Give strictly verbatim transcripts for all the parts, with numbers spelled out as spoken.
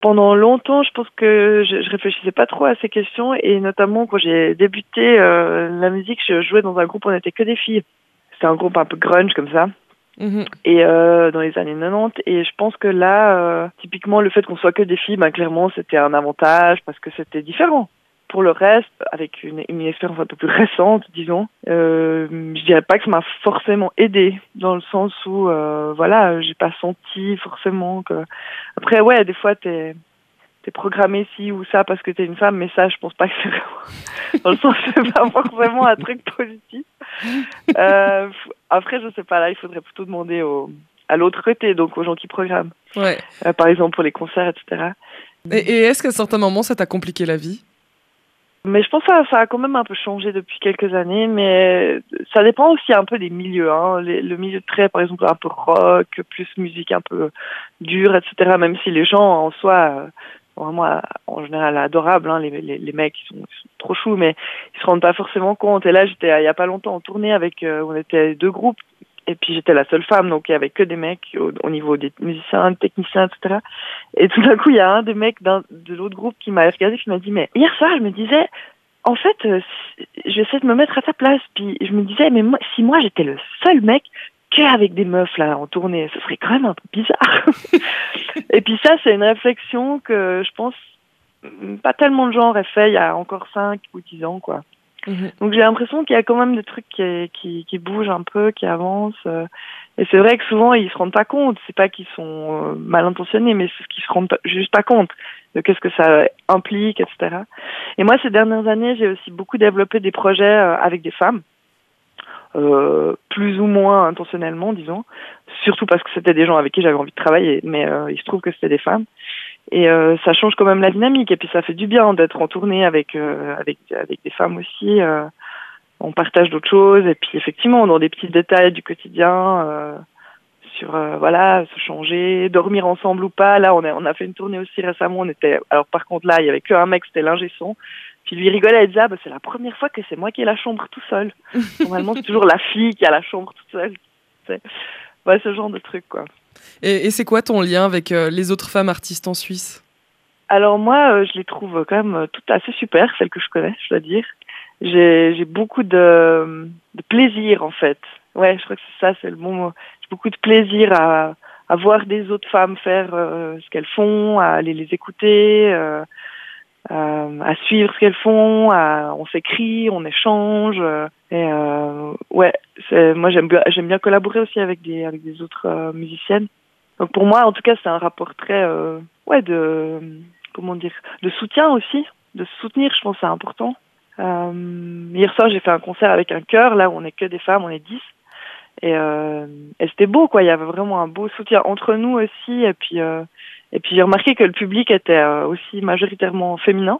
Pendant longtemps, je pense que je, je réfléchissais pas trop à ces questions et notamment quand j'ai débuté euh, la musique, je jouais dans un groupe où on n'était que des filles. C'était un groupe un peu grunge comme ça. Mmh. Et euh, dans les années quatre-vingt-dix, et je pense que là, euh, typiquement, le fait qu'on soit que des filles, ben, clairement, c'était un avantage parce que c'était différent. Pour le reste, avec une, une expérience un peu plus récente, disons, euh, je dirais pas que ça m'a forcément aidée, dans le sens où, euh, voilà, j'ai pas senti forcément que... Après, ouais, des fois, t'es... t'es programmé ci ou ça parce que t'es une femme, mais ça, je pense pas que c'est vraiment... Dans le sens, c'est pas forcément un truc positif. Euh, après, je sais pas, là, il faudrait plutôt demander au, à l'autre côté, donc aux gens qui programment. Ouais. Euh, par exemple, pour les concerts, et cetera. Et, et est-ce qu'à certains moments, ça t'a compliqué la vie? Mais je pense que ça, ça a quand même un peu changé depuis quelques années, mais ça dépend aussi un peu des milieux. Hein. Les, le milieu très, par exemple, un peu rock, plus musique un peu dure, et cetera. Même si les gens, en soi... vraiment en général adorables, hein, les, les, les mecs ils sont, ils sont trop choux, mais ils se rendent pas forcément compte. Et là, j'étais il y a pas longtemps en tournée avec, euh, on était deux groupes, et puis j'étais la seule femme, donc il y avait que des mecs au, au niveau des musiciens, des techniciens, et cetera. Et tout d'un coup, il y a un des mecs d'un, de l'autre groupe qui m'a regardé, qui m'a dit, mais hier soir, je me disais, en fait, euh, j'essaie de me mettre à ta place, puis je me disais, mais moi, si moi j'étais le seul mec qu'avec des meufs là en tournée, ce serait quand même un peu bizarre. Et puis ça, c'est une réflexion que je pense pas tellement de gens auraient fait il y a encore cinq ou dix ans, quoi. Mmh. Donc j'ai l'impression qu'il y a quand même des trucs qui, qui, qui bougent un peu, qui avancent. Euh, et c'est vrai que souvent, ils se rendent pas compte. C'est pas qu'ils sont euh, mal intentionnés, mais c'est qu'ils se rendent pas, juste pas compte de qu'est-ce que ça implique, et cetera. Et moi, ces dernières années, j'ai aussi beaucoup développé des projets euh, avec des femmes. Euh, plus ou moins intentionnellement, disons, surtout parce que c'était des gens avec qui j'avais envie de travailler, mais euh, il se trouve que c'était des femmes, et euh, ça change quand même la dynamique, et puis ça fait du bien d'être en tournée avec euh, avec avec des femmes aussi. Euh, on partage d'autres choses, et puis effectivement dans des petits détails du quotidien, euh, sur euh, voilà, se changer, dormir ensemble ou pas. Là, on a on a fait une tournée aussi récemment. On était, alors par contre là, il y avait qu'un mec, c'était l'ingé son. Puis lui rigolait, elle disait, ah, bah, c'est la première fois que c'est moi qui ai la chambre tout seul. Normalement, c'est toujours la fille qui a la chambre toute seule. C'est ouais, ce genre de truc, quoi. Et, et c'est quoi ton lien avec euh, les autres femmes artistes en Suisse? Alors moi, euh, je les trouve quand même euh, toutes assez super, celles que je connais, je dois dire. J'ai, j'ai beaucoup de, de plaisir, en fait. Ouais, je crois que c'est ça, c'est le bon mot. J'ai beaucoup de plaisir à, à voir des autres femmes faire euh, ce qu'elles font, à aller les écouter, euh, Euh, à suivre ce qu'elles font, à, on s'écrit, on échange, euh, et euh, ouais, c'est, moi j'aime bien, j'aime bien collaborer aussi avec des avec des autres euh, musiciennes. Donc pour moi, en tout cas, c'est un rapport très euh, ouais de comment dire, de soutien aussi, de se soutenir. Je pense que c'est important. Euh, hier soir, j'ai fait un concert avec un chœur, là où on est que des femmes, on est dix, et, euh, et c'était beau, quoi. Il y avait vraiment un beau soutien entre nous aussi, et puis. Euh, Et puis j'ai remarqué que le public était euh, aussi majoritairement féminin.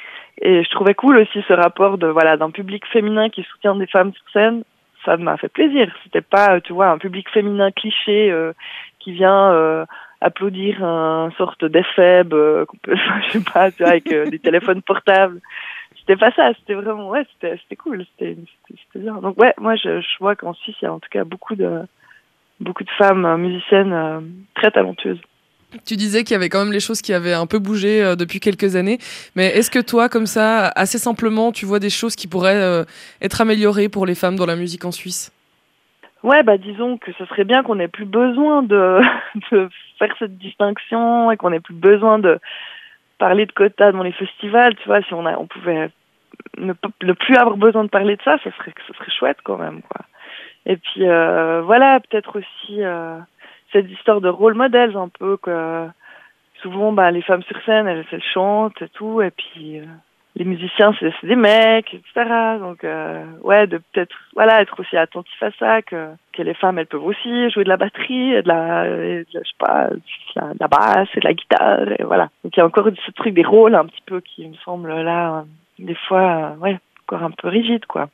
Et je trouvais cool aussi ce rapport de voilà d'un public féminin qui soutient des femmes sur scène. Ça m'a fait plaisir. C'était pas, tu vois, un public féminin cliché euh, qui vient euh, applaudir un sorte d'effeb euh, qu'on peut, je sais pas, tu vois, avec euh, des téléphones portables. C'était pas ça. C'était vraiment, ouais, c'était, c'était cool. C'était, c'était, c'était bien. Donc ouais, moi je, je vois qu'en Suisse il y a en tout cas beaucoup de beaucoup de femmes euh, musiciennes euh, très talentueuses. Tu disais qu'il y avait quand même les choses qui avaient un peu bougé euh, depuis quelques années, mais est-ce que toi, comme ça, assez simplement, tu vois des choses qui pourraient euh, être améliorées pour les femmes dans la musique en Suisse? Ouais, bah disons que ce serait bien qu'on n'ait plus besoin de, de faire cette distinction et qu'on n'ait plus besoin de parler de quotas dans les festivals, tu vois, si on, a, on pouvait ne, ne plus avoir besoin de parler de ça, ça serait, ça serait chouette quand même, quoi. Et puis euh, voilà, peut-être aussi... Euh, cette histoire de rôle modèle un peu, que souvent bah les femmes sur scène elles, elles chantent et tout, et puis euh, les musiciens c'est, c'est des mecs, etc. Donc euh, ouais, de peut-être voilà être aussi attentif à ça, que que les femmes elles peuvent aussi jouer de la batterie, et de la, et de, je sais pas, de la, de la basse et de la guitare, et voilà. Donc il y a encore ce truc des rôles un petit peu qui me semble là euh, des fois euh, ouais encore un peu rigide, quoi.